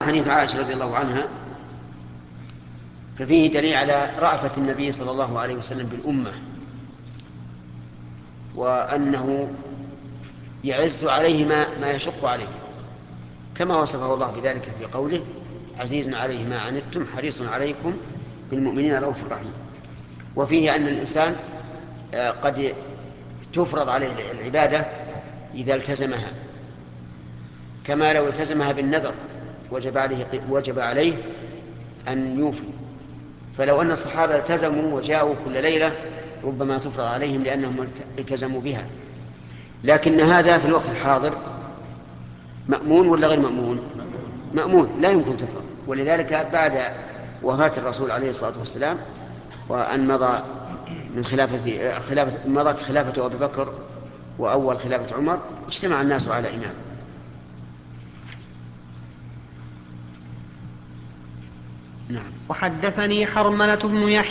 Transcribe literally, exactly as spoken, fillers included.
حديث عائشة رضي الله عنها ففيه دليل على رأفة النبي صلى الله عليه وسلم بالأمة، وأنه يعز عليه ما, ما يشق عليه، كما وصفه الله بذلك في قوله: عزيز عليه ما عنتم حريص عليكم بالمؤمنين رؤوف رحيم. وفيه أن الإنسان قد تفرض عليه العبادة إذا التزمها، كما لو التزمها بالنذر وجب عليه, وجب عليه أن يوفي. فلو أن الصحابة التزموا وجاءوا كل ليلة ربما تفرض عليهم لأنهم التزموا بها، لكن هذا في الوقت الحاضر مأمون ولا غير مأمون؟ مأمون، لا يمكن تفرض. ولذلك بعد وفاة الرسول عليه الصلاة والسلام وأن مضى من خلافة خلافة مضت خلافة أبي بكر وأول خلافة عمر، اجتمع الناس على إمام. نعم. وحدثني حرملة بن يحيى